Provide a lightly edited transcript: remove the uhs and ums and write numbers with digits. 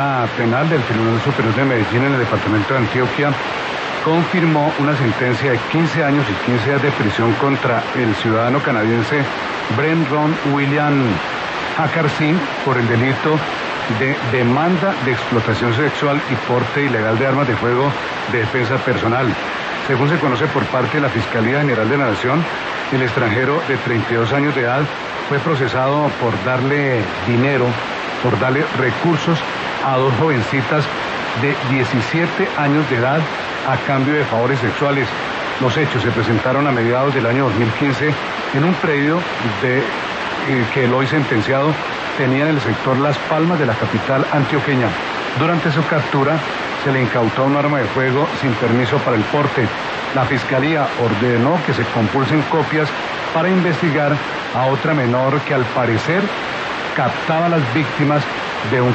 Penal del Tribunal Superior de Medellín en el departamento de Antioquia confirmó una sentencia de 15 años y 15 días de prisión contra el ciudadano canadiense Brenron William Hackerson por el delito de demanda de explotación sexual y porte ilegal de armas de fuego de defensa personal. Según se conoce por parte de la Fiscalía General de la Nación, el extranjero de 32 años de edad fue procesado por darle dinero, por darle recursos a dos jovencitas de 17 años de edad a cambio de favores sexuales. Los hechos se presentaron a mediados del año 2015 en un predio que el hoy sentenciado tenía en el sector Las Palmas de la capital antioqueña. Durante su captura se le incautó un arma de fuego sin permiso para el porte. La Fiscalía ordenó que se compulsen copias para investigar a otra menor que al parecer captaba a las víctimas de un